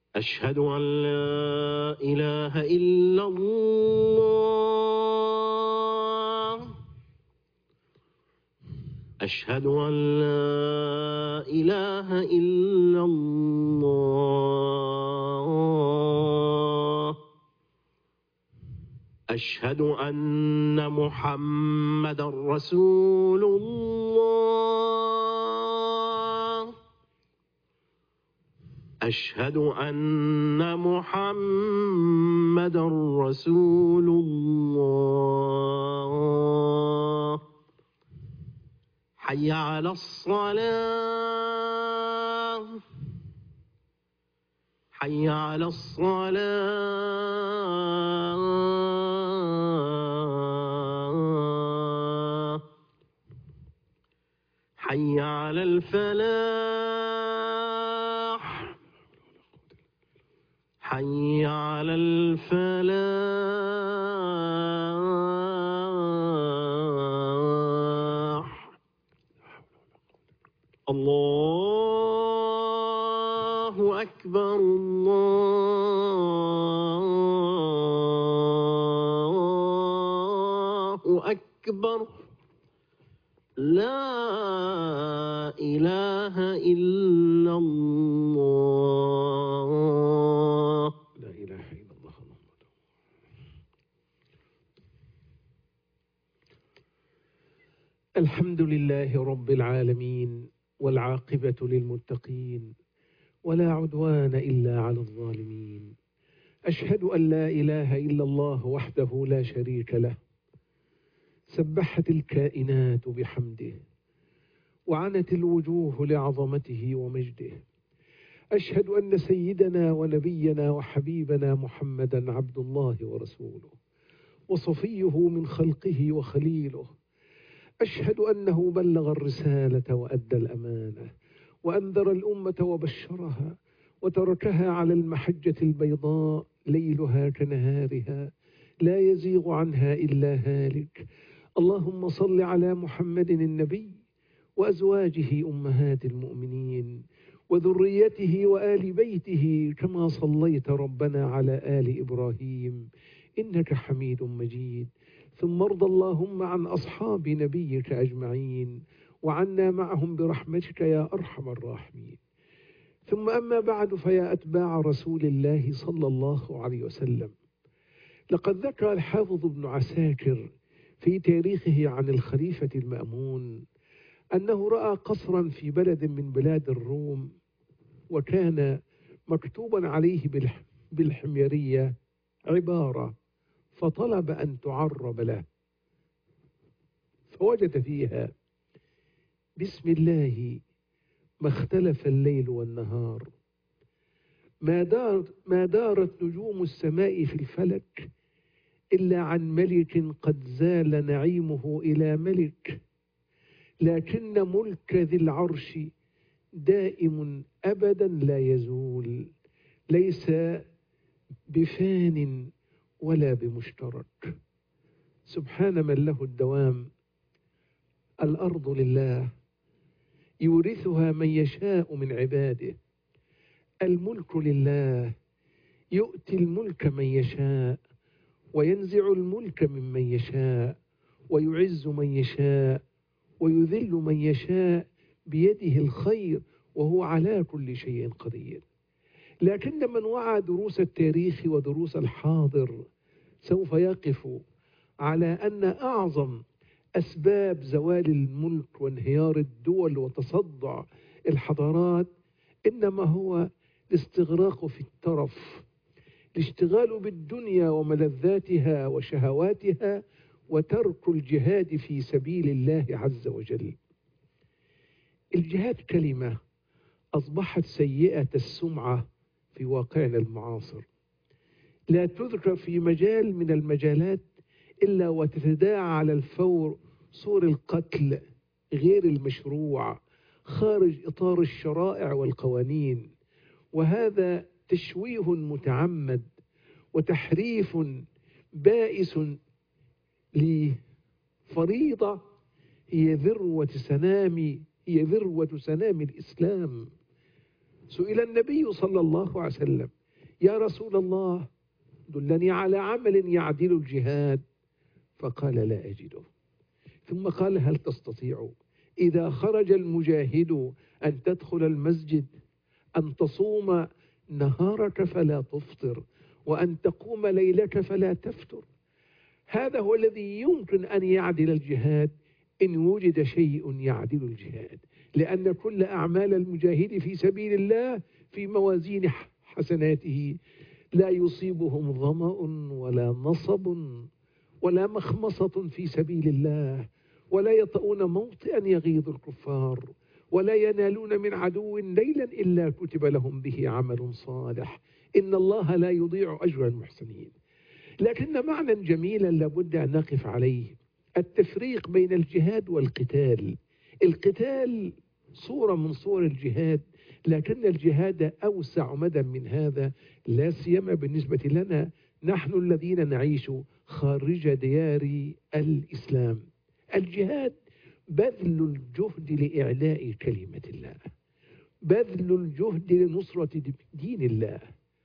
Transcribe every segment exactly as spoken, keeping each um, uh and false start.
أشهد أن لا إله إلا الله. أشهد أن لا إله إلا الله. أشهد أن محمدا رسول الله. أشهد أن محمدا رسول الله. حي على الصلاة. حي على الصلاة. حي على الفلاح. حي على الفلاح. الله أكبر الله أكبر. لا إله إلا الله. لا إله إلا الله. الحمد لله رب العالمين، والعاقبة للمتقين، ولا عدوان إلا على الظالمين. أشهد أن لا إله إلا الله وحده لا شريك له، سبحت الكائنات بحمده، وعنت الوجوه لعظمته ومجده. أشهد أن سيدنا ونبينا وحبيبنا محمدا عبد الله ورسوله، وصفيه من خلقه وخليله. أشهد أنه بلغ الرسالة وأدى الأمانة، وأنذر الأمة وبشرها، وتركها على المحجة البيضاء ليلها كنهارها، لا يزيغ عنها إلا هالك. اللهم صل على محمد النبي وأزواجه أمهات المؤمنين، وذريته وآل بيته، كما صليت ربنا على آل إبراهيم إنك حميد مجيد. ثم ارض اللهم عن أصحاب نبيك أجمعين، وعنا معهم برحمتك يا أرحم الراحمين. ثم أما بعد، فيا أتباع رسول الله صلى الله عليه وسلم، لقد ذكر الحافظ ابن عساكر في تاريخه عن الخليفة المأمون أنه رأى قصرا في بلد من بلاد الروم، وكان مكتوبا عليه بالحميرية عبارة، فطلب أن تعرب له، فوجد فيها: بسم الله ما اختلف الليل والنهار، ما, دار ما دارت نجوم السماء في الفلك إلا عن ملك قد زال نعيمه إلى ملك، لكن ملك ذي العرش دائم أبدا لا يزول، ليس بفان ولا بمشترك. سبحان من له الدوام. الأرض لله يورثها من يشاء من عباده، الملك لله يؤتي الملك من يشاء، وينزع الملك ممن يشاء، ويعز من يشاء، ويذل من يشاء، بيده الخير، وهو على كل شيء قدير. لكن من وعى دروس التاريخ ودروس الحاضر سوف يقف على أن أعظم أسباب زوال الملك وانهيار الدول وتصدع الحضارات إنما هو الاستغراق في الترف، الاشتغال بالدنيا وملذاتها وشهواتها، وترك الجهاد في سبيل الله عز وجل. الجهاد كلمة أصبحت سيئة السمعة في واقعنا المعاصر، لا تذكر في مجال من المجالات إلا وتتداعى على الفور صور القتل غير المشروع خارج إطار الشرائع والقوانين، وهذا تشويه متعمد وتحريف بائس لفريضة هي ذروة سنام هي ذروة سنام الإسلام. سئل النبي صلى الله عليه وسلم: يا رسول الله دلني على عمل يعدل الجهاد، فقال لا أجده. ثم قال هل تستطيع إذا خرج المجاهد أن تدخل المسجد، أن تصوم نهارك فلا تفطر، وأن تقوم ليلك فلا تفتر؟ هذا هو الذي يمكن أن يعدل الجهاد إن وجد شيء يعدل الجهاد، لأن كل أعمال المجاهد في سبيل الله في موازين حسناته، لا يصيبهم ظمأ ولا نصب ولا مخمصة في سبيل الله، ولا يطؤون موطئا يغيظ الكفار، ولا ينالون من عدو ليلا إلا كتب لهم به عمل صالح، إن الله لا يضيع أجر المحسنين. لكن معنى جميلا لابد أن نقف عليه، التفريق بين الجهاد والقتال. القتال صورة من صور الجهاد، لكن الجهاد أوسع مدى من هذا، لا سيما بالنسبة لنا نحن الذين نعيش خارج ديار الإسلام. الجهاد بذل الجهد لإعلاء كلمة الله، بذل الجهد لنصرة دين الله،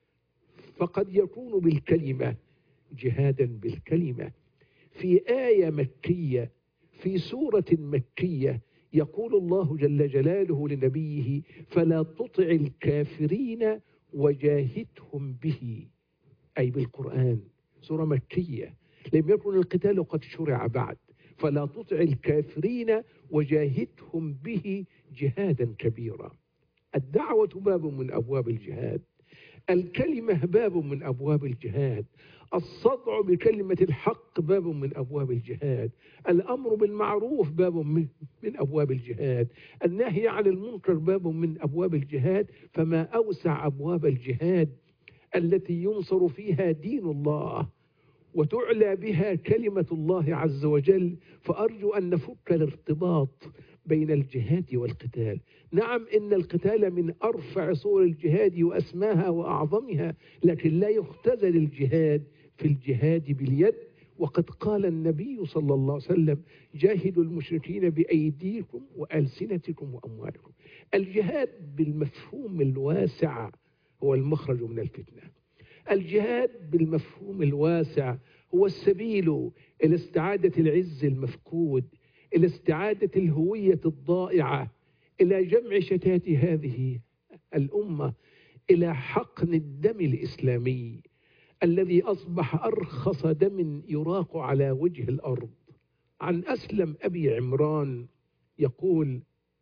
فقد يكون بالكلمة جهادا بالكلمة. في آية مكية في سورة مكية يقول الله جل جلاله لنبيه فلا تطع الكافرين وجاهدهم به، أي بالقرآن. سورة مكية لم يكن القتال قد شرع بعد، فلا تطع الكافرين وجاهدهم به جهادا كبيرا. الدعوة باب من أبواب الجهاد، الكلمة باب من أبواب الجهاد، الصدع بكلمة الحق باب من أبواب الجهاد، الأمر بالمعروف باب من, من أبواب الجهاد، النهي عن المنكر باب من أبواب الجهاد. فما أوسع أبواب الجهاد التي ينصر فيها دين الله وتعلى بها كلمة الله عز وجل. فأرجو أن نفك الارتباط بين الجهاد والقتال. نعم إن القتال من أرفع صور الجهاد وأسماها وأعظمها، لكن لا يختزل الجهاد في الجهاد باليد. وقد قال النبي صلى الله عليه وسلم جاهدوا المشركين بأيديكم وألسنتكم وأموالكم. الجهاد بالمفهوم الواسع هو المخرج من الفتنة، الجهاد بالمفهوم الواسع هو السبيل إلى استعادة العز المفقود، إلى استعادة الهوية الضائعة، إلى جمع شتات هذه الأمة، إلى حقن الدم الإسلامي الذي أصبح أرخص دم يراق على وجه الأرض. عن أسلم أبي عمران يقول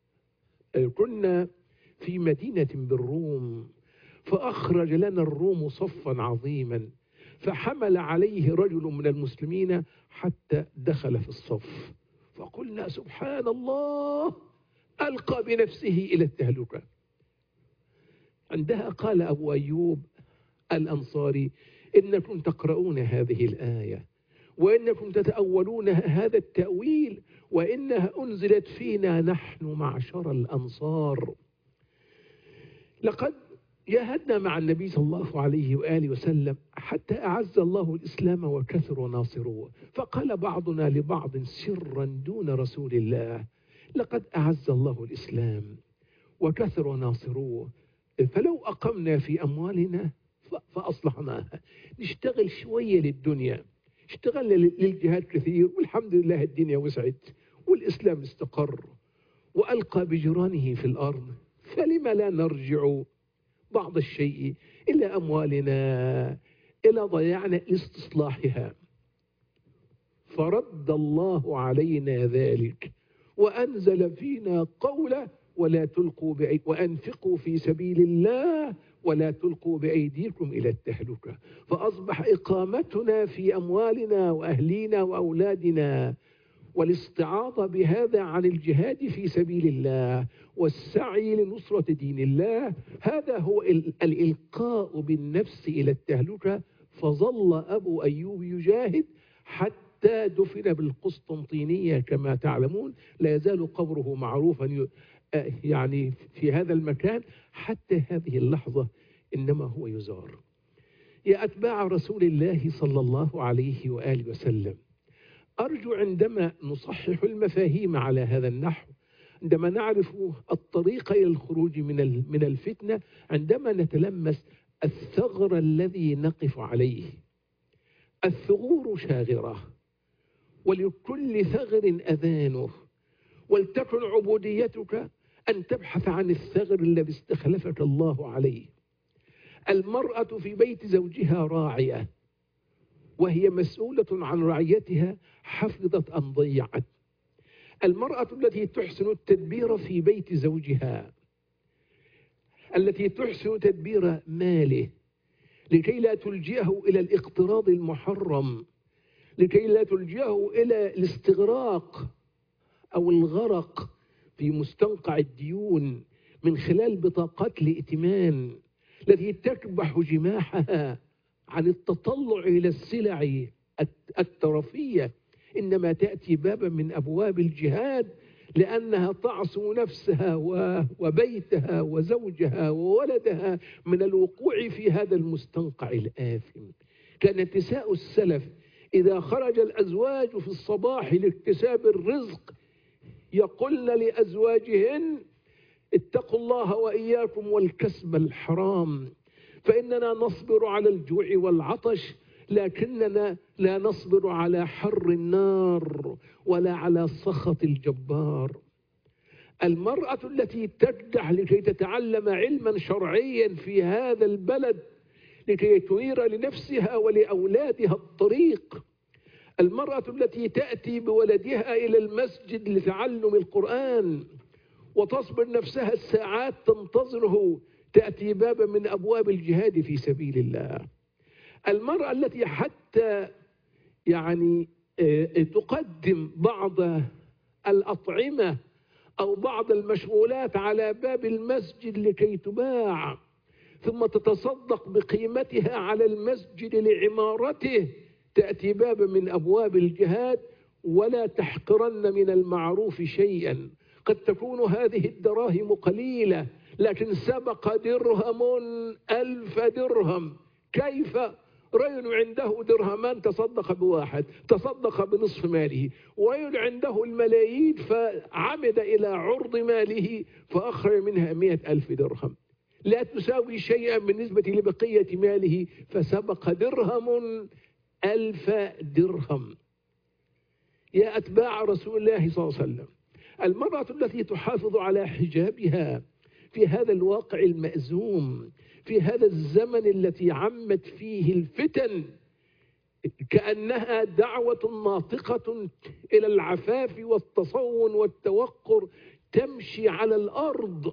كنا في مدينة بالروم فأخرج لنا الروم صفا عظيما، فحمل عليه رجل من المسلمين حتى دخل في الصف، فقلنا سبحان الله، ألقى بنفسه إلى التهلكة. عندها قال أبو أيوب الأنصاري إنكم تقرؤون هذه الآية وإنكم تتأولون هذا التأويل وإنها أنزلت فينا نحن معشر الأنصار. لقد جاهدنا مع النبي صلى الله عليه وآله وسلم حتى أعز الله الإسلام وكثر ناصروه، فقال بعضنا لبعض سرا دون رسول الله لقد أعز الله الإسلام وكثر ناصروه، فلو أقمنا في أموالنا فأصلحناها. نشتغل شوية للدنيا، اشتغل للجهاد كثير والحمد لله الدنيا وسعت والإسلام استقر وألقى بجرانه في الأرض، فلم لا نرجع بعض الشيء إلى أموالنا إلى ضياعنا لاستصلاحها؟ فرد الله علينا ذلك وأنزل فينا قوله ولا تلقوا بأي وأنفقوا في سبيل الله ولا تلقوا بأيديكم إلى التهلكة. فأصبح إقامتنا في أموالنا وأهلينا وأولادنا والاستعاضة بهذا عن الجهاد في سبيل الله والسعي لنصرة دين الله، هذا هو الإلقاء بالنفس إلى التهلكة. فظل أبو أيوب يجاهد حتى دفن بالقسطنطينية كما تعلمون، لا يزال قبره معروفا يعني في هذا المكان حتى هذه اللحظة، إنما هو يزار. يا أتباع رسول الله صلى الله عليه وآله وسلم، أرجو عندما نصحح المفاهيم على هذا النحو، عندما نعرف الطريق إلى الخروج من من الفتنة، عندما نتلمس الثغر الذي نقف عليه. الثغور شاغرة، ولكل ثغر أذانه، ولتكن عبوديتك أن تبحث عن الثغر الذي استخلفك الله عليه. المرأة في بيت زوجها راعية، وهي مسؤولة عن رعيتها، حفظت أم ضيعت. المرأة التي تحسن التدبير في بيت زوجها، التي تحسن تدبير ماله لكي لا تلجئه إلى الاقتراض المحرم، لكي لا تلجئه إلى الاستغراق أو الغرق في مستنقع الديون من خلال بطاقات الائتمان التي تكبح جماحها عن التطلع إلى السلع الترفية، إنما تأتي بابا من أبواب الجهاد، لأنها تعصم نفسها وبيتها وزوجها وولدها من الوقوع في هذا المستنقع الآثم. كانت نساء السلف إذا خرج الأزواج في الصباح لاكتساب الرزق يقولن لأزواجهن: اتقوا الله وإياكم والكسب الحرام، فإننا نصبر على الجوع والعطش، لكننا لا نصبر على حر النار ولا على سخط الجبار. المرأة التي تكدح لكي تتعلم علما شرعيا في هذا البلد لكي تنير لنفسها ولأولادها الطريق. المرأة التي تأتي بولدها إلى المسجد لتعلم القرآن وتصبر نفسها الساعات تنتظره، تأتي بابا من أبواب الجهاد في سبيل الله. المرأة التي حتى يعني تقدم بعض الأطعمة أو بعض المشغولات على باب المسجد لكي تباع، ثم تتصدق بقيمتها على المسجد لعمارته، تأتي بابا من أبواب الجهاد. ولا تحقرن من المعروف شيئا. قد تكون هذه الدراهم قليلة، لكن سبق درهم ألف درهم. كيف؟ رجل عنده درهمان تصدق بواحد، تصدق بنصف ماله، ورجل عنده الملايين فعمد إلى عرض ماله فأخرج منها مئة ألف درهم، لا تساوي شيئا بالنسبة لبقية ماله، فسبق درهم ألف درهم. يا أتباع رسول الله صلى الله عليه وسلم، المرأة التي تحافظ على حجابها في هذا الواقع المأزوم، في هذا الزمن التي عمت فيه الفتن، كأنها دعوة ناطقة إلى العفاف والتصون والتوقر، تمشي على الأرض.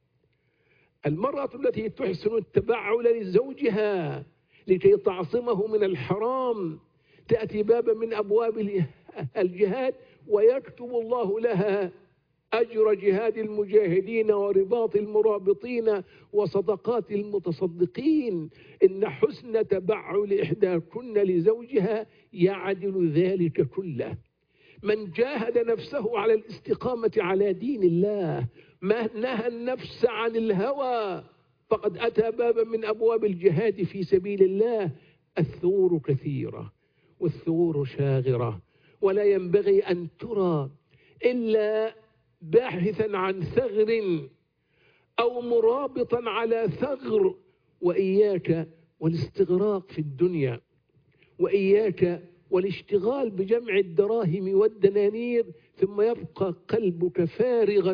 المرأة التي تحسن التبعل لزوجها لكي تعصمه من الحرام، تأتي بابا من أبواب الجهاد، ويكتب الله لها أجر جهاد المجاهدين ورباط المرابطين وصدقات المتصدقين. إن حسن تبعل إحداكن لزوجها يعدل ذلك كله. من جاهد نفسه على الاستقامة على دين الله، ما نهى النفس عن الهوى، فقد أتى بابا من أبواب الجهاد في سبيل الله. الثغور كثيرة والثغور شاغرة، ولا ينبغي أن ترى إلا باحثا عن ثغر أو مرابطا على ثغر. وإياك والاستغراق في الدنيا، وإياك والاشتغال بجمع الدراهم والدنانير، ثم يبقى قلبك فارغا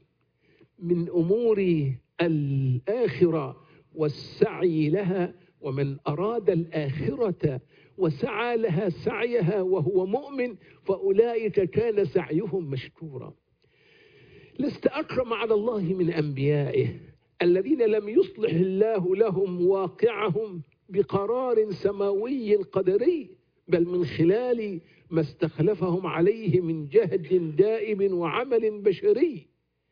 من أمور الآخرة والسعي لها. ومن أراد الآخرة وسعى لها سعيها وهو مؤمن فأولئك كان سعيهم مشكورا. لست أكرم على الله من أنبيائه الذين لم يصلح الله لهم واقعهم بقرار سماوي قدري، بل من خلال ما استخلفهم عليه من جهد دائم وعمل بشري.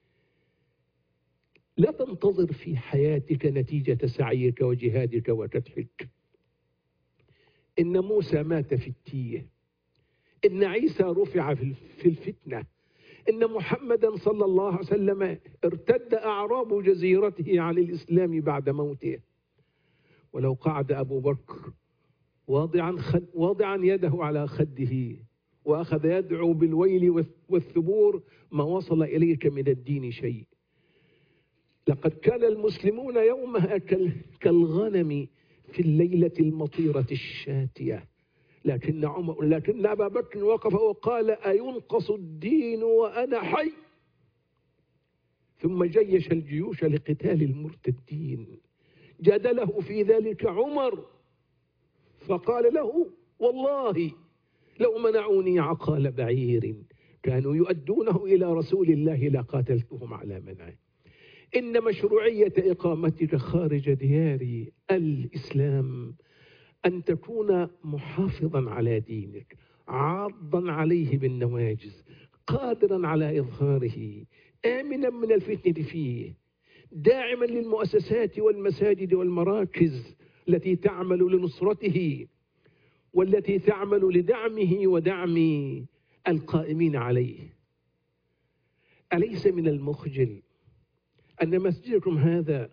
لا تنتظر في حياتك نتيجة سعيك وجهادك وكدحك. إن موسى مات في التيه، إن عيسى رفع في الفتنة، إن محمدا صلى الله عليه وسلم ارتد أعراب جزيرته عن الإسلام بعد موته. ولو قعد أبو بكر واضعا, خد واضعا يده على خده وأخذ يدعو بالويل والثبور ما وصل إليك من الدين شيء. لقد كان المسلمون يومها كالغنم في الليلة المطيرة الشاتية، لكن عمر لكن أبا بكر وقف وقال: أينقص الدين وأنا حي؟ ثم جيش الجيوش لقتال المرتدين. جادله في ذلك عمر فقال له: والله لو منعوني عقال بعير كانوا يؤدونه إلى رسول الله لقاتلتهم على منعه. إن مشروعية إقامتك خارج ديار الإسلام أن تكون محافظا على دينك، عاضا عليه بالنواجذ، قادرا على إظهاره، آمنا من الفتنة فيه، داعما للمؤسسات والمساجد والمراكز التي تعمل لنصرته والتي تعمل لدعمه ودعم القائمين عليه. أليس من المخجل أن مسجدكم هذا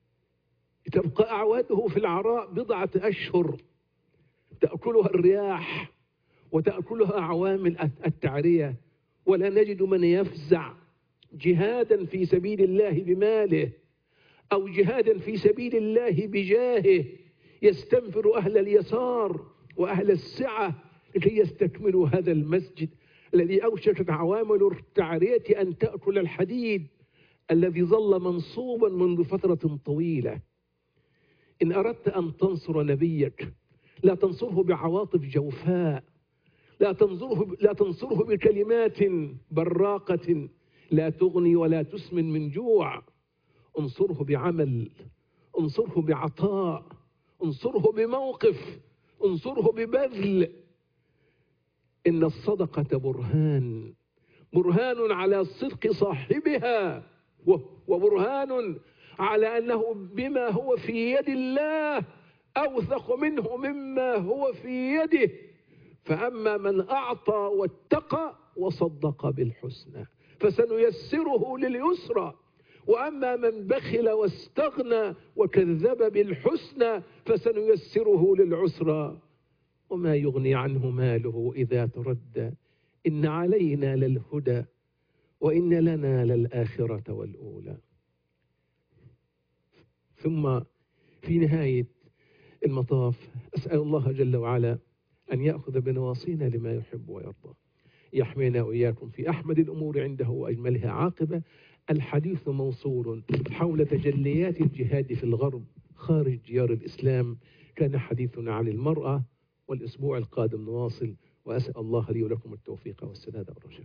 تبقى أعواده في العراء بضعة أشهر تأكلها الرياح وتأكلها عوامل التعرية، ولا نجد من يفزع جهادا في سبيل الله بماله أو جهادا في سبيل الله بجاهه يستنفر أهل اليسار وأهل السعة لكي يستكملوا هذا المسجد الذي أوشكت عوامل التعرية أن تأكل الحديد الذي ظل منصوبا منذ فترة طويلة. إن أردت أن تنصر نبيك لا تنصره بعواطف جوفاء، لا تنصره, لا تنصره بكلمات براقة لا تغني ولا تسمن من جوع. انصره بعمل، انصره بعطاء، انصره بموقف، انصره ببذل. إن الصدقة برهان، برهان على صدق صاحبها، وبرهان على أنه بما هو في يد الله أوثق منه مما هو في يده. فأما من أعطى واتقى وصدق بالحسنى فسنيسره لليسرى، وأما من بخل واستغنى وكذب بالحسنى فسنيسره للعسرى. وما يغني عنه ماله إذا تردى، إن علينا للهدى وإن لنا للآخرة والأولى. ثم في نهاية المطاف أسأل الله جل وعلا أن يأخذ بنواصينا لما يحب ويرضى، يحمينا وإياكم في أحمد الأمور عنده وأجملها عاقبة. الحديث موصول حول تجليات الجهاد في الغرب خارج ديار الإسلام. كان حديثنا عن المرأة، والأسبوع القادم نواصل، وأسأل الله لي ولكم التوفيق والسداد والرشاد.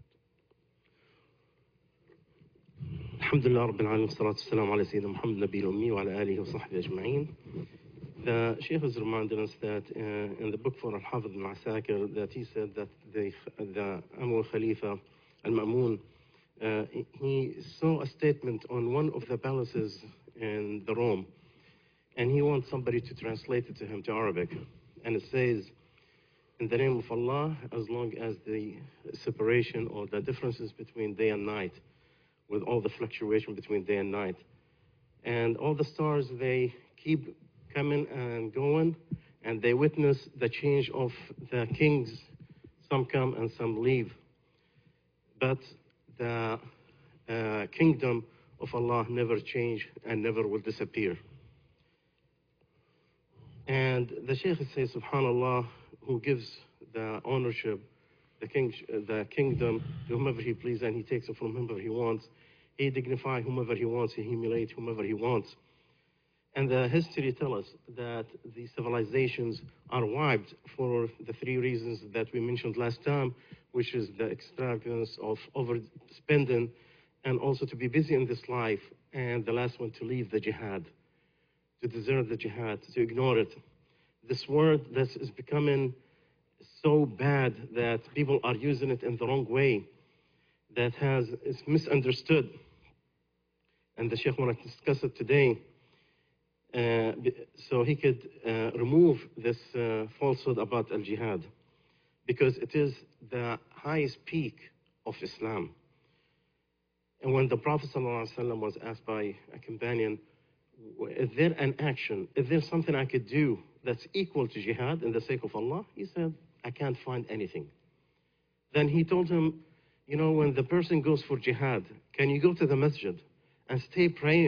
الحمد لله رب العالمين، والصلاة والسلام على سيدنا محمد النبي الأمي وعلى آله وصحبه أجمعين. The Sheikh is reminding us that uh, in the book for Al-Hafidh ibn Asakir, that he said that the, the Amr Khalifa Al-Ma'mun, uh, he saw a statement on one of the palaces in the Rome, and he wants somebody to translate it to him to Arabic. And it says, in the name of Allah, as long as the separation or the differences between day and night, with all the fluctuation between day and night, and all the stars, they keep coming and going, and they witness the change of the kings. Some come and some leave, but the uh, kingdom of Allah never change and never will disappear. And the Shaykh says, subhanallah, who gives the ownership, the, king, the kingdom to whomever he pleases, and he takes it from whomever he wants. He dignifies whomever he wants, he humiliates whomever he wants. And the history tells us that the civilizations are wiped for the three reasons that we mentioned last time, which is the extravagance of overspending, and also to be busy in this life, and the last one, to leave the jihad, to desert the jihad, to ignore it. This word that is becoming so bad that people are using it in the wrong way, that has is misunderstood. And the Sheikh wanted to discuss it today, uh, so he could uh, remove this uh, falsehood about al-jihad, because it is the highest peak of Islam. And when the Prophet ﷺ was asked by a companion, is there an action, is there something I could do that's equal to jihad in the sake of Allah? He said, I can't find anything. Then he told him, you know, when the person goes for jihad, can you go to the masjid and stay praying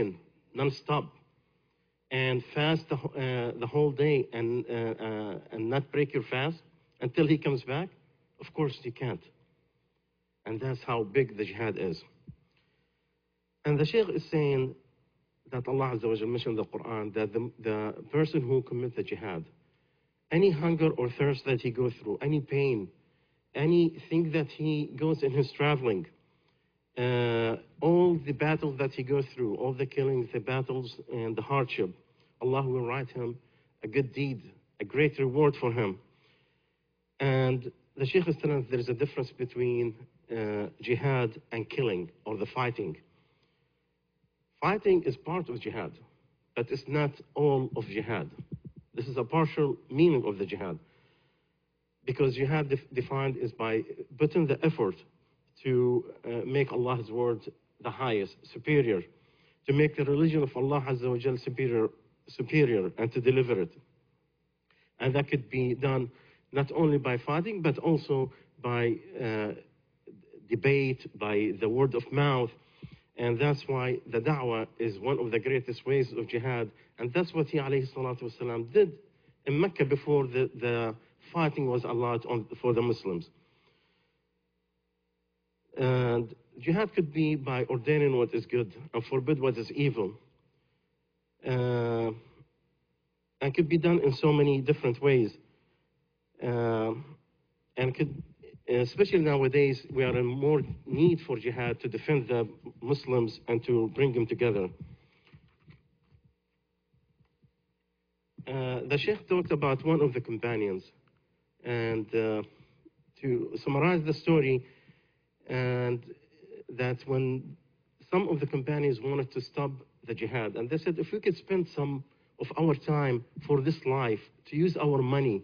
non-stop and fast the, uh, the whole day and, uh, uh, and not break your fast until he comes back? Of course you can't. And that's how big the jihad is. And the Shaykh is saying that Allah Azza wa Jal mentioned in the Quran that the, the person who commits the jihad, any hunger or thirst that he goes through, any pain, anything that he goes in his traveling, uh, all the battles that he goes through, all the killings, the battles, and the hardship, Allah will write him a good deed, a great reward for him. And the Shaykh is telling us there is a difference between uh, jihad and killing, or the fighting. Fighting is part of jihad, but it's not all of jihad. This is a partial meaning of the jihad. Because jihad def defined is by putting the effort to uh, make Allah's word the highest, superior, to make the religion of Allah Azza wa Jal superior, superior, and to deliver it. And that could be done not only by fighting, but also by uh, debate, by the word of mouth. And that's why the da'wah is one of the greatest ways of jihad. And that's what he, alayhi salatu wasalam, did in Mecca before the, the fighting was allowed on, for the Muslims. And jihad could be by ordaining what is good and forbid what is evil. Uh, and could be done in so many different ways. Uh, and could, especially nowadays, we are in more need for jihad to defend the Muslims and to bring them together. Uh, the Sheikh talked about one of the companions. And uh, to summarize the story, and that when some of the companions wanted to stop the jihad, and they said, if we could spend some of our time for this life, to use our money,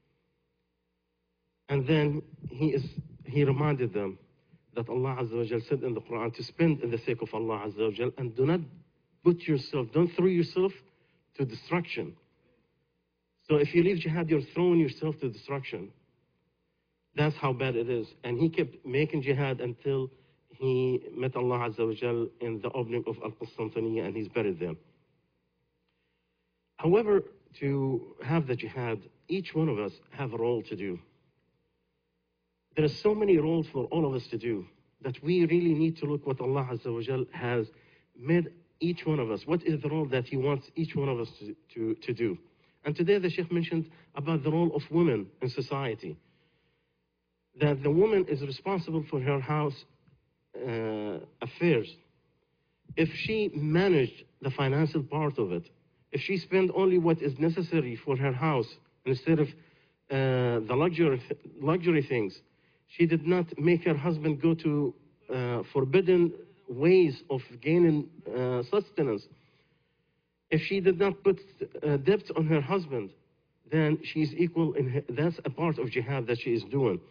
and then he, is, he reminded them that Allah Azza wa Jal said in the Quran to spend in the sake of Allah Azza wa Jal, and do not put yourself, don't throw yourself to destruction. So if you leave jihad, you're throwing yourself to destruction. That's how bad it is. And he kept making jihad until he met Allah Azza wa Jal in the opening of Al-Qustantiniya, and he's buried there. However, to have the jihad, each one of us have a role to do. There are so many roles for all of us to do that we really need to look what Allah Azza wa Jal has made each one of us. What is the role that he wants each one of us to, to, to do? And today the Sheikh mentioned about the role of women in society. That the woman is responsible for her house uh, affairs. If she managed the financial part of it, if she spent only what is necessary for her house instead of uh, the luxury, luxury things, she did not make her husband go to uh, forbidden ways of gaining uh, sustenance. If she did not put uh, debt on her husband, then she is equal in her, that's a part of jihad that she is doing.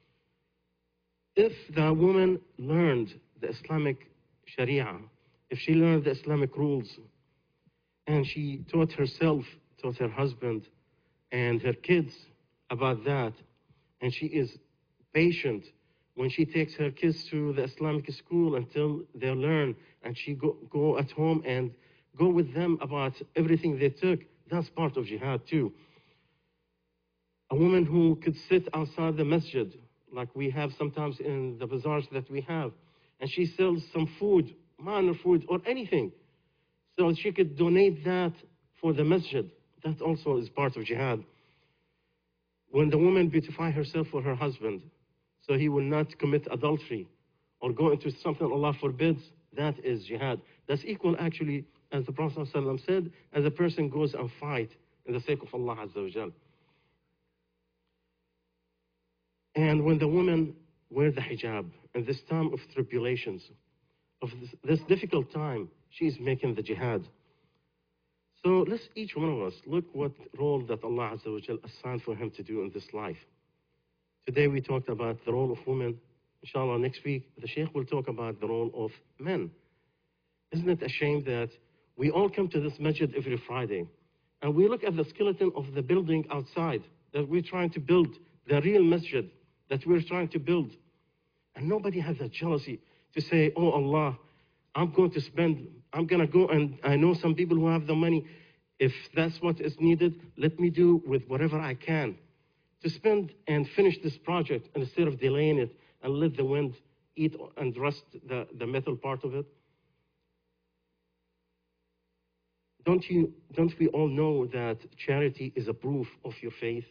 If the woman learned the Islamic Sharia, if she learned the Islamic rules, and she taught herself, taught her husband and her kids about that, and she is patient when she takes her kids to the Islamic school until they learn, and she go, go at home and go with them about everything they took, that's part of jihad too. A woman who could sit outside the masjid, like we have sometimes in the bazaars that we have, and she sells some food, minor food or anything, so she could donate that for the masjid. That also is part of jihad. When the woman beautify herself for her husband, so he will not commit adultery or go into something Allah forbids, that is jihad. That's equal actually, as the Prophet ﷺ said, as a person goes and fight in the sake of Allah Azza wa Jal. And when the woman wears the hijab in this time of tribulations, of this, this difficult time, she is making the jihad. So let's each one of us look what role that Allah Azza wa Jal assigned for him to do in this life. Today we talked about the role of women. Inshallah, next week the Shaykh will talk about the role of men. Isn't it a shame that we all come to this masjid every Friday and we look at the skeleton of the building outside that we're trying to build, the real masjid that we're trying to build, and nobody has that jealousy to say, oh Allah, I'm going to spend I'm going to go, and I know some people who have the money. If that's what is needed, let me do with whatever I can to spend and finish this project instead of delaying it and let the wind eat and rust the, the metal part of it. Don't you, don't we all know that charity is a proof of your faith?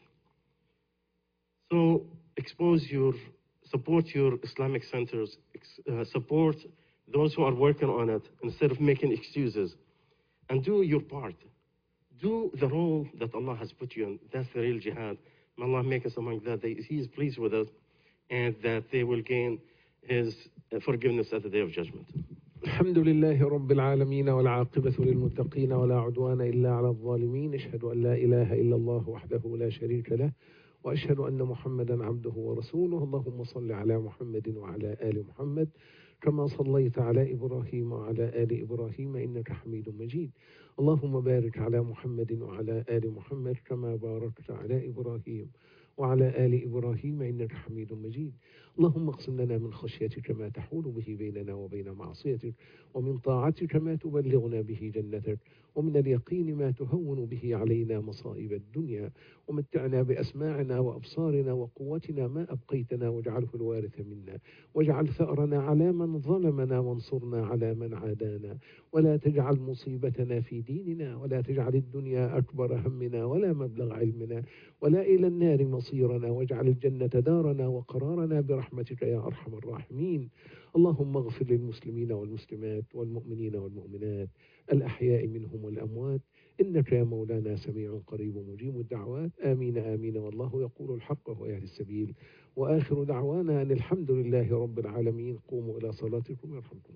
So expose your, support your Islamic centers, uh, support those who are working on it instead of making excuses, and do your part. Do the role that Allah has put you in. That's the real jihad. May Allah make us among that. He is pleased with us, and that they will gain His forgiveness at the Day of Judgment. الحمد لله رب العالمين والعاقبة للمتقين ولا عدوان إلا على الظالمين. أشهد أن لا إله إلا الله وحده لا شريك له وأشهد أن محمدا عبده ورسوله. اللهم صل على محمد وعلى آل محمد كما صليت على إبراهيم وعلى آل إبراهيم إنك حميد مجيد. اللهم بارك على محمد وعلى آل محمد كما باركت على إبراهيم وعلى آل إبراهيم إنك حميد مجيد. اللهم اقسم لنا من خشيتك ما تحول به بيننا وبين معصيتك، ومن طاعتك ما تبلغنا به جنتك، ومن اليقين ما تهون به علينا مصائب الدنيا، ومتعنا بأسماعنا وأبصارنا وقوتنا ما أبقيتنا، واجعله الوارث منا، واجعل ثأرنا على من ظلمنا، وانصرنا على من عادانا، ولا تجعل مصيبتنا في ديننا، ولا تجعل الدنيا أكبر همنا ولا مبلغ علمنا، ولا إلى النار مصيرنا، واجعل الجنة دارنا وقرارنا برحمتك يا أرحم الراحمين. اللهم اغفر للمسلمين والمسلمات والمؤمنين والمؤمنات الأحياء منهم والأموات، إنك يا مولانا سميع قريب مجيب الدعوات. آمين آمين. والله يقول الحق وهو يهدي السبيل. وآخر دعوانا أن الحمد لله رب العالمين. قوموا إلى صلاتكم يرحمكم.